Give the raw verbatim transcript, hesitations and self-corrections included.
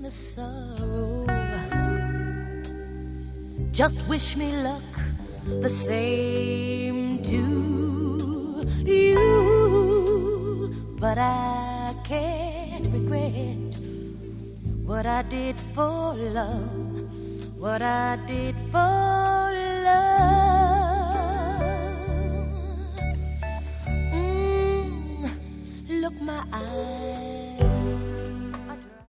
the sorrow. Just wish me luck the same to you. But I can't regret what I did for love, what I did for love. Mm, look, my eyes